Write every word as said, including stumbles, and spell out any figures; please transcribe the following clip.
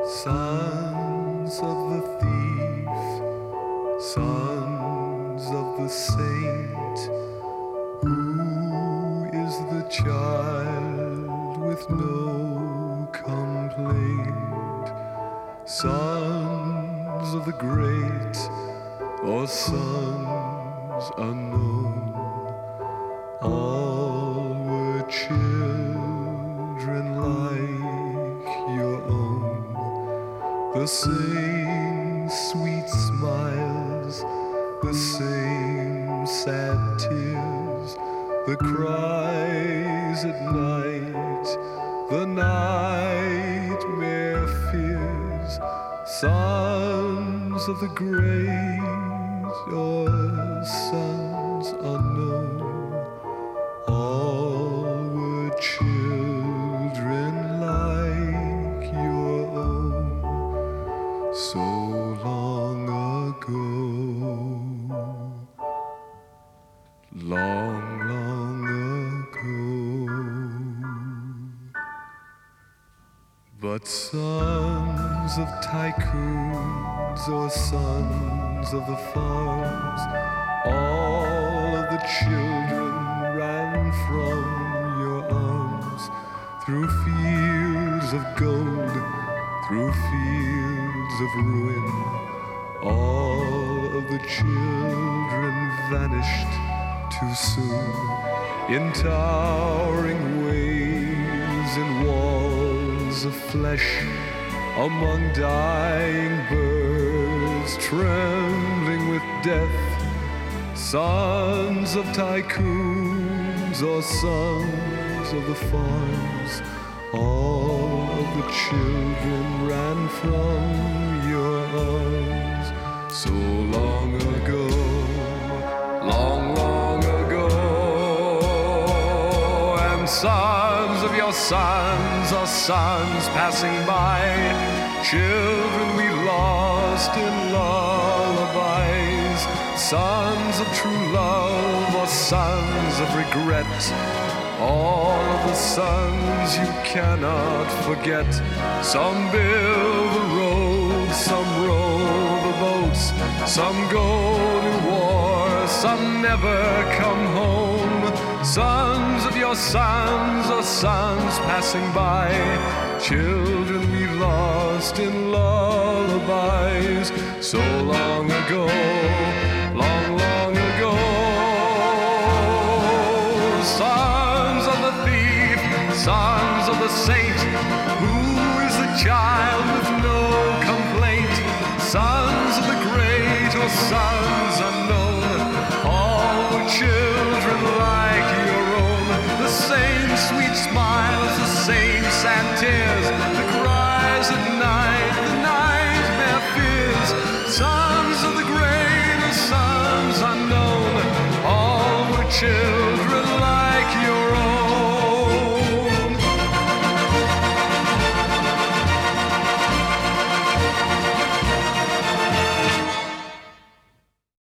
Sons of the thief, sons of the saint, who is the child with no complaint? Sons of the great, or sons unknown, all were children like your own. The same sweet smiles, the same sad tears, the cries at night, the nightmare fears. Sons of the great or sons unknown, all were children like your own. So long ago, long, long ago. But sons of tycoons or sons of the farms, all of the children ran from your arms, through fields of gold, through fields of ruin. All of the children vanished too soon, in towering waves, in walls of flesh, among dying birds trembling with death. Sons of tycoons or sons of the farms, all of the children ran from your arms. So long ago, long, long ago. And sons of your sons are sons passing by, children we lost in lullabies. Sons of true love or sons of regret, all of the sons you cannot forget. Some build the roads, some row the boats, some go to war, some never come home. Sons of your sons or sons passing by, children we lost in lullabies. So long ago, long, long ago. Sons of the thief, sons of the saint, who is the child with no complaint? Sons of the great or sons